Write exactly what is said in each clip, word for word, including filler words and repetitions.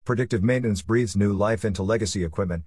Predictive maintenance breathes new life into legacy equipment.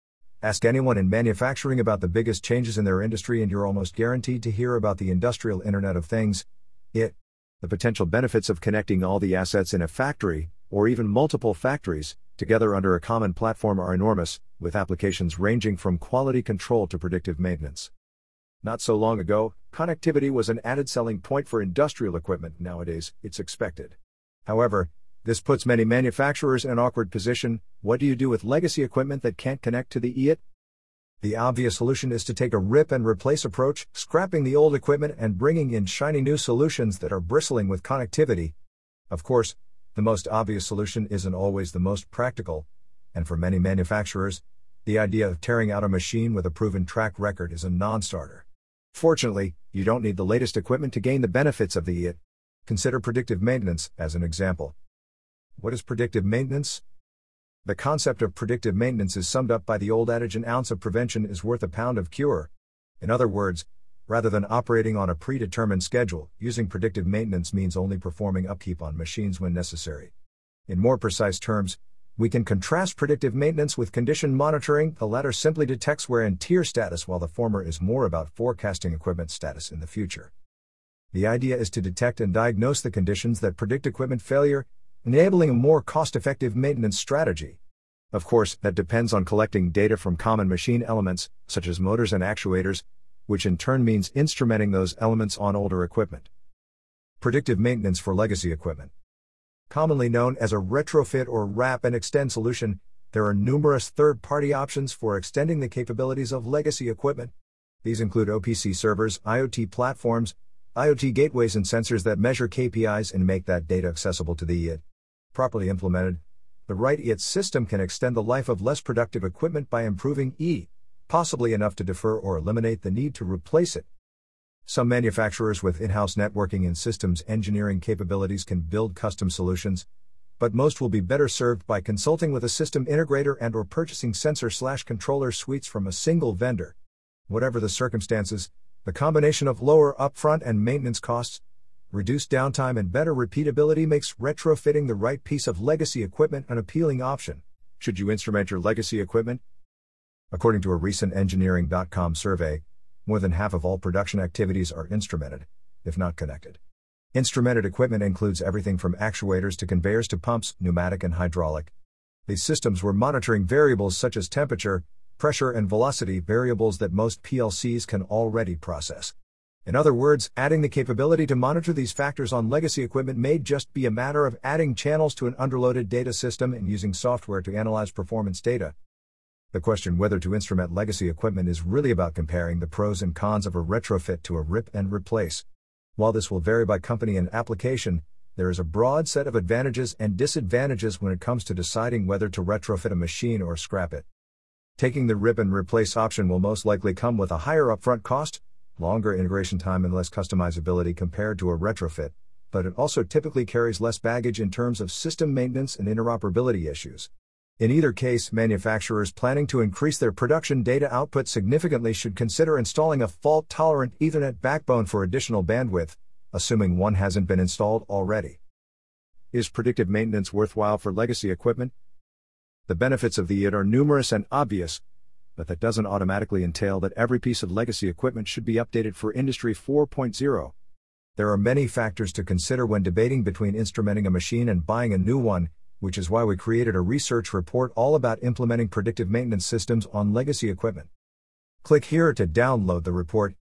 Ask anyone in manufacturing about the biggest changes in their industry and you're almost guaranteed to hear about the Industrial Internet of Things, I T. The potential benefits of connecting all the assets in a factory, or even multiple factories, together under a common platform are enormous, with applications ranging from quality control to predictive maintenance. Not so long ago, connectivity was an added selling point for industrial equipment. Nowadays, it's expected. However, this puts many manufacturers in an awkward position. What do you do with legacy equipment that can't connect to the I T? The obvious solution is to take a rip and replace approach, scrapping the old equipment and bringing in shiny new solutions that are bristling with connectivity. Of course, the most obvious solution isn't always the most practical, and for many manufacturers, the idea of tearing out a machine with a proven track record is a non-starter. Fortunately, you don't need the latest equipment to gain the benefits of the I T. Consider predictive maintenance as an example. What is predictive maintenance? The concept of predictive maintenance is summed up by the old adage, an ounce of prevention is worth a pound of cure. In other words, rather than operating on a predetermined schedule, using predictive maintenance means only performing upkeep on machines when necessary. In more precise terms, we can contrast predictive maintenance with condition monitoring. The latter simply detects wear and tear status, while the former is more about forecasting equipment status in the future. The idea is to detect and diagnose the conditions that predict equipment failure, enabling a more cost-effective maintenance strategy. Of course, that depends on collecting data from common machine elements, such as motors and actuators, which in turn means instrumenting those elements on older equipment. Predictive maintenance for legacy equipment. Commonly known as a retrofit or wrap and extend solution, there are numerous third-party options for extending the capabilities of legacy equipment. These include O P C servers, IoT platforms, IoT gateways and sensors that measure K P Is and make that data accessible to the I T. Properly implemented, the right I T system can extend the life of less productive equipment by improving I T, possibly enough to defer or eliminate the need to replace it. Some manufacturers with in-house networking and systems engineering capabilities can build custom solutions, but most will be better served by consulting with a system integrator and or purchasing sensor-slash-controller suites from a single vendor. Whatever the circumstances, the combination of lower upfront and maintenance costs, reduced downtime and better repeatability makes retrofitting the right piece of legacy equipment an appealing option. Should you instrument your legacy equipment? According to a recent Engineering dot com survey, more than half of all production activities are instrumented, if not connected. Instrumented equipment includes everything from actuators to conveyors to pumps, pneumatic and hydraulic. These systems were monitoring variables such as temperature, pressure and velocity, variables that most P L Cs can already process. In other words, adding the capability to monitor these factors on legacy equipment may just be a matter of adding channels to an underloaded data system and using software to analyze performance data. The question whether to instrument legacy equipment is really about comparing the pros and cons of a retrofit to a rip and replace. While this will vary by company and application, there is a broad set of advantages and disadvantages when it comes to deciding whether to retrofit a machine or scrap it. Taking the rip and replace option will most likely come with a higher upfront cost, longer integration time and less customizability compared to a retrofit, but it also typically carries less baggage in terms of system maintenance and interoperability issues. In either case, manufacturers planning to increase their production data output significantly should consider installing a fault-tolerant Ethernet backbone for additional bandwidth, assuming one hasn't been installed already. Is predictive maintenance worthwhile for legacy equipment? The benefits of the I T are numerous and obvious, but that doesn't automatically entail that every piece of legacy equipment should be updated for Industry four point oh. There are many factors to consider when debating between instrumenting a machine and buying a new one, which is why we created a research report all about implementing predictive maintenance systems on legacy equipment. Click here to download the report.